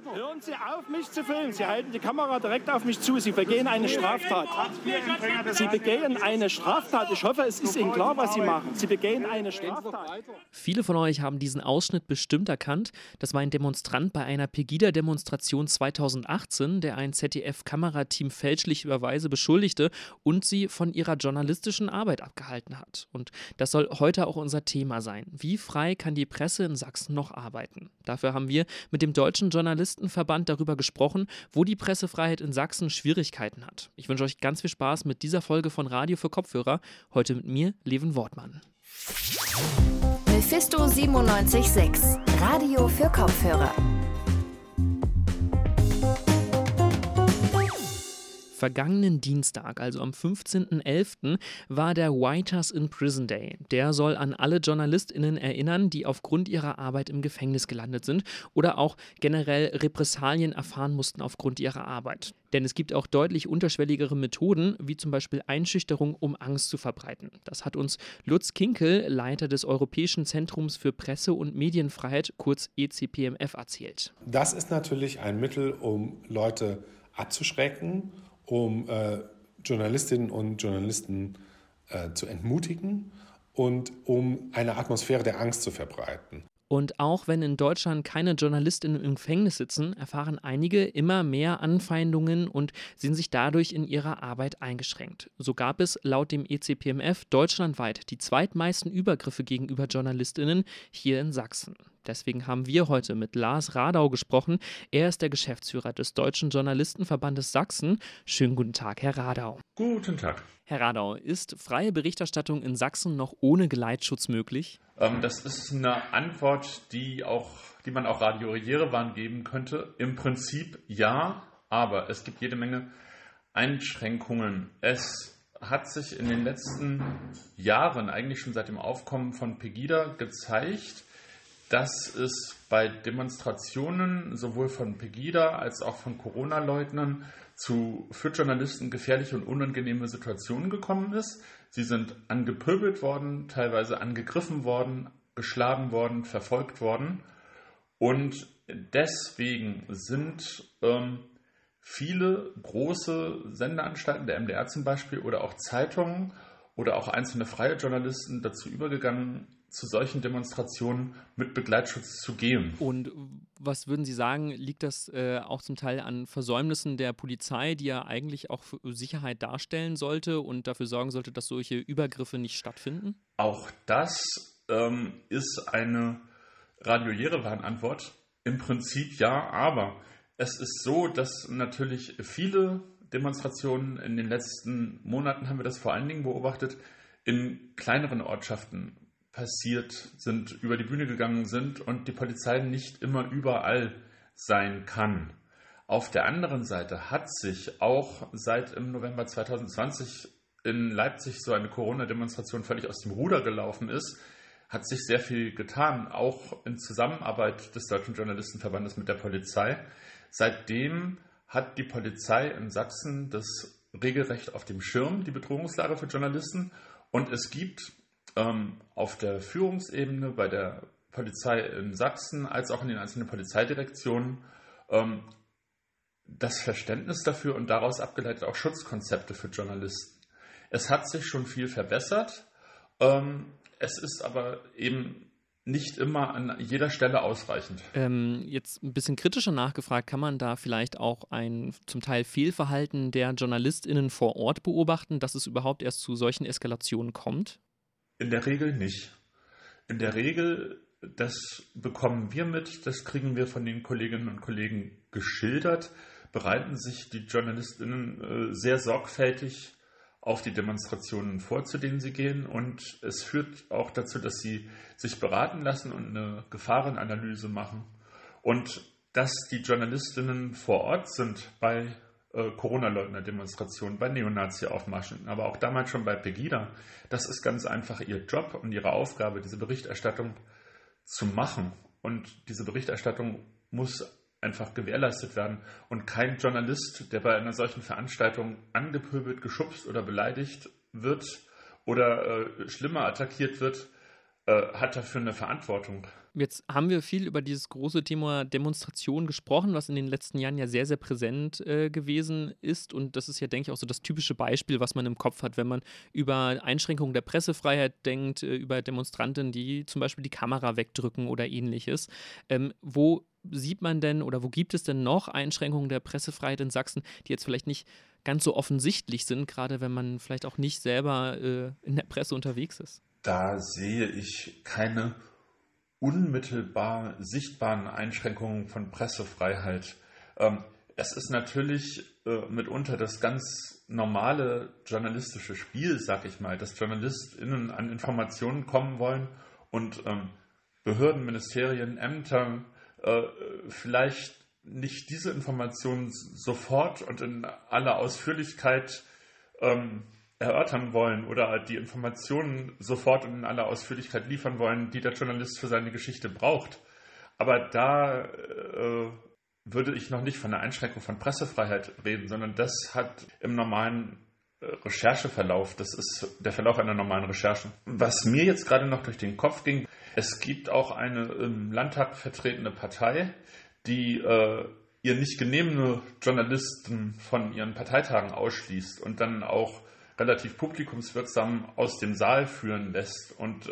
Hören Sie auf, mich zu filmen. Sie halten die Kamera direkt auf mich zu. Sie begehen eine Straftat. Sie begehen eine Straftat. Ich hoffe, es ist Ihnen klar, was Sie machen. Sie begehen eine Straftat. Viele von euch haben diesen Ausschnitt bestimmt erkannt. Das war ein Demonstrant bei einer Pegida-Demonstration 2018, der ein ZDF-Kamerateam fälschlicherweise beschuldigte und sie von ihrer journalistischen Arbeit abgehalten hat. Und das soll heute auch unser Thema sein. Wie frei kann die Presse in Sachsen noch arbeiten? Dafür haben wir mit dem Deutschen Journalistenverband darüber gesprochen, wo die Pressefreiheit in Sachsen Schwierigkeiten hat. Ich wünsche euch ganz viel Spaß mit dieser Folge von Radio für Kopfhörer. Heute mit mir, Levin Wortmann. Mephisto 97.6, Radio für Kopfhörer. Vergangenen Dienstag, also am 15.11., war der Writers in Prison Day. Der soll an alle JournalistInnen erinnern, die aufgrund ihrer Arbeit im Gefängnis gelandet sind oder auch generell Repressalien erfahren mussten aufgrund ihrer Arbeit. Denn es gibt auch deutlich unterschwelligere Methoden, wie zum Beispiel Einschüchterung, um Angst zu verbreiten. Das hat uns Lutz Kinkel, Leiter des Europäischen Zentrums für Presse- und Medienfreiheit, kurz ECPMF, erzählt. Das ist natürlich ein Mittel, um Leute abzuschrecken, um Journalistinnen und Journalisten zu entmutigen und um eine Atmosphäre der Angst zu verbreiten. Und auch wenn in Deutschland keine JournalistInnen im Gefängnis sitzen, erfahren einige immer mehr Anfeindungen und sehen sich dadurch in ihrer Arbeit eingeschränkt. So gab es laut dem ECPMF deutschlandweit die zweitmeisten Übergriffe gegenüber JournalistInnen hier in Sachsen. Deswegen haben wir heute mit Lars Radau gesprochen. Er ist der Geschäftsführer des Deutschen Journalistenverbandes Sachsen. Schönen guten Tag, Herr Radau. Guten Tag. Herr Radau, ist freie Berichterstattung in Sachsen noch ohne Geleitschutz möglich? Das ist eine Antwort, die man auch Radio Jerewan geben könnte. Im Prinzip ja, aber es gibt jede Menge Einschränkungen. Es hat sich in den letzten Jahren, eigentlich schon seit dem Aufkommen von Pegida, gezeigt, dass es bei Demonstrationen sowohl von Pegida als auch von Corona-Leugnern für Journalisten gefährliche und unangenehme Situationen gekommen ist. Sie sind angepöbelt worden, teilweise angegriffen worden, geschlagen worden, verfolgt worden. Und deswegen sind viele große Sendeanstalten, der MDR zum Beispiel, oder auch Zeitungen oder auch einzelne freie Journalisten dazu übergegangen, zu solchen Demonstrationen mit Begleitschutz zu gehen. Und was würden Sie sagen, liegt das auch zum Teil an Versäumnissen der Polizei, die ja eigentlich auch für Sicherheit darstellen sollte und dafür sorgen sollte, dass solche Übergriffe nicht stattfinden? Auch das ist eine Radio Jerewan-Antwort. Im Prinzip ja, aber es ist so, dass natürlich viele Demonstrationen in den letzten Monaten, haben wir das vor allen Dingen beobachtet, in kleineren Ortschaften passiert sind, über die Bühne gegangen sind und die Polizei nicht immer überall sein kann. Auf der anderen Seite hat sich auch seit im November 2020 in Leipzig so eine Corona-Demonstration völlig aus dem Ruder gelaufen ist, hat sich sehr viel getan, auch in Zusammenarbeit des Deutschen Journalistenverbandes mit der Polizei. Seitdem hat die Polizei in Sachsen das regelrecht auf dem Schirm, die Bedrohungslage für Journalisten, und es gibt auf der Führungsebene bei der Polizei in Sachsen als auch in den einzelnen Polizeidirektionen das Verständnis dafür und daraus abgeleitet auch Schutzkonzepte für Journalisten. Es hat sich schon viel verbessert, es ist aber eben nicht immer an jeder Stelle ausreichend. Jetzt ein bisschen kritischer nachgefragt, kann man da vielleicht auch ein zum Teil Fehlverhalten der JournalistInnen vor Ort beobachten, dass es überhaupt erst zu solchen Eskalationen kommt? In der Regel nicht. In der Regel, das bekommen wir mit, das kriegen wir von den Kolleginnen und Kollegen geschildert, bereiten sich die JournalistInnen sehr sorgfältig auf die Demonstrationen vor, zu denen sie gehen, und es führt auch dazu, dass sie sich beraten lassen und eine Gefahrenanalyse machen. Und dass die JournalistInnen vor Ort sind bei Corona-Leugner-Demonstrationen, bei Neonazi-Aufmärschen, aber auch damals schon bei Pegida. Das ist ganz einfach ihr Job und ihre Aufgabe, diese Berichterstattung zu machen. Und diese Berichterstattung muss einfach gewährleistet werden. Und kein Journalist, der bei einer solchen Veranstaltung angepöbelt, geschubst oder beleidigt wird oder schlimmer attackiert wird, hat dafür eine Verantwortung. Jetzt haben wir viel über dieses große Thema Demonstration gesprochen, was in den letzten Jahren ja sehr, sehr präsent gewesen ist. Und das ist ja, denke ich, auch so das typische Beispiel, was man im Kopf hat, wenn man über Einschränkungen der Pressefreiheit denkt, über Demonstranten, die zum Beispiel die Kamera wegdrücken oder ähnliches. Wo sieht man denn oder wo gibt es denn noch Einschränkungen der Pressefreiheit in Sachsen, die jetzt vielleicht nicht ganz so offensichtlich sind, gerade wenn man vielleicht auch nicht selber in der Presse unterwegs ist? Da sehe ich keine unmittelbar sichtbaren Einschränkungen von Pressefreiheit. Es ist natürlich mitunter das ganz normale journalistische Spiel, sag ich mal, dass JournalistInnen an Informationen kommen wollen und Behörden, Ministerien, Ämter vielleicht nicht diese Informationen sofort und in aller Ausführlichkeit erörtern wollen oder die Informationen sofort und in aller Ausführlichkeit liefern wollen, die der Journalist für seine Geschichte braucht. Aber da würde ich noch nicht von einer Einschränkung von Pressefreiheit reden, sondern das hat im normalen Rechercheverlauf, das ist der Verlauf einer normalen Recherche. Was mir jetzt gerade noch durch den Kopf ging, es gibt auch eine im Landtag vertretene Partei, die ihr nicht genehmige Journalisten von ihren Parteitagen ausschließt und dann auch relativ publikumswirksam aus dem Saal führen lässt. Und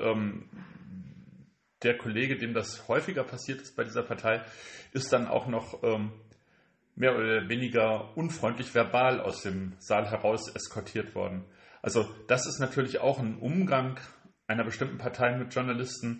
der Kollege, dem das häufiger passiert ist bei dieser Partei, ist dann auch noch mehr oder weniger unfreundlich verbal aus dem Saal heraus eskortiert worden. Also das ist natürlich auch ein Umgang einer bestimmten Partei mit Journalisten,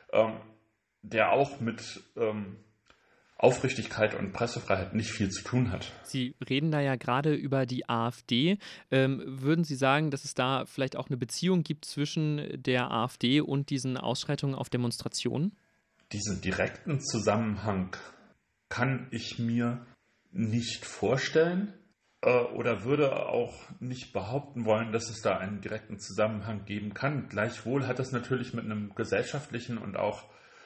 der auch mit Aufrichtigkeit und Pressefreiheit nicht viel zu tun hat. Sie reden da ja gerade über die AfD. Würden Sie sagen, dass es da vielleicht auch eine Beziehung gibt zwischen der AfD und diesen Ausschreitungen auf Demonstrationen? Diesen direkten Zusammenhang kann ich mir nicht vorstellen oder würde auch nicht behaupten wollen, dass es da einen direkten Zusammenhang geben kann. Gleichwohl hat das natürlich mit einem gesellschaftlichen und auch,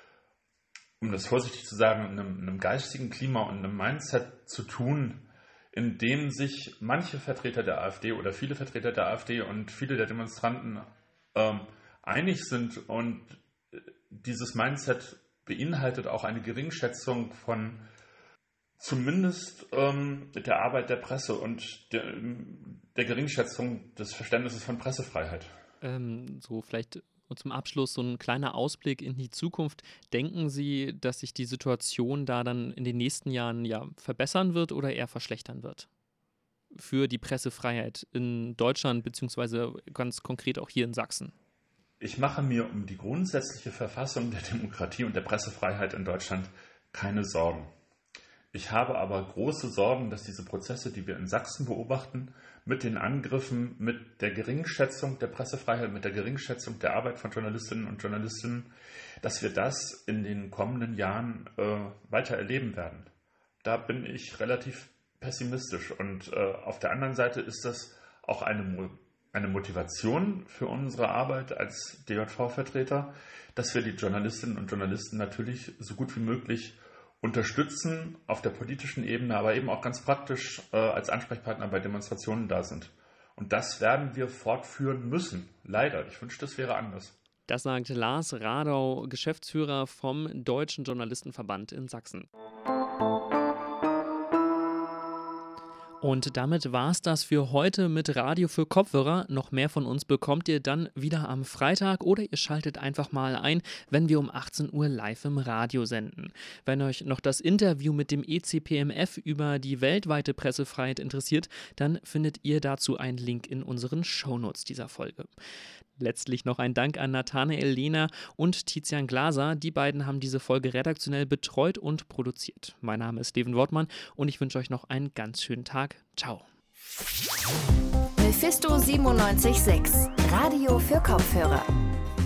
um das vorsichtig zu sagen, einem geistigen Klima und einem Mindset zu tun, in dem sich manche Vertreter der AfD oder viele Vertreter der AfD und viele der Demonstranten einig sind. Und dieses Mindset beinhaltet auch eine Geringschätzung von zumindest der Arbeit der Presse und der Geringschätzung des Verständnisses von Pressefreiheit. So vielleicht zum Abschluss so ein kleiner Ausblick in die Zukunft. Denken Sie, dass sich die Situation da dann in den nächsten Jahren ja verbessern wird oder eher verschlechtern wird? Für die Pressefreiheit in Deutschland beziehungsweise ganz konkret auch hier in Sachsen. Ich mache mir um die grundsätzliche Verfassung der Demokratie und der Pressefreiheit in Deutschland keine Sorgen. Ich habe aber große Sorgen, dass diese Prozesse, die wir in Sachsen beobachten, mit den Angriffen, mit der Geringschätzung der Pressefreiheit, mit der Geringschätzung der Arbeit von Journalistinnen und Journalisten, dass wir das in den kommenden Jahren weiter erleben werden. Da bin ich relativ pessimistisch. Und auf der anderen Seite ist das auch eine Motivation für unsere Arbeit als DJV-Vertreter, dass wir die Journalistinnen und Journalisten natürlich so gut wie möglich unterstützen auf der politischen Ebene, aber eben auch ganz praktisch als Ansprechpartner bei Demonstrationen da sind. Und das werden wir fortführen müssen. Leider. Ich wünschte, es wäre anders. Das sagt Lars Radau, Geschäftsführer vom Deutschen Journalistenverband in Sachsen. Und damit war es das für heute mit Radio für Kopfhörer. Noch mehr von uns bekommt ihr dann wieder am Freitag oder ihr schaltet einfach mal ein, wenn wir um 18 Uhr live im Radio senden. Wenn euch noch das Interview mit dem ECPMF über die weltweite Pressefreiheit interessiert, dann findet ihr dazu einen Link in unseren Shownotes dieser Folge. Letztlich noch ein Dank an Nathanael Lehner und Tizian Glaser. Die beiden haben diese Folge redaktionell betreut und produziert. Mein Name ist Steven Wortmann und ich wünsche euch noch einen ganz schönen Tag. Ciao. Mephisto 97.6, Radio für Kopfhörer.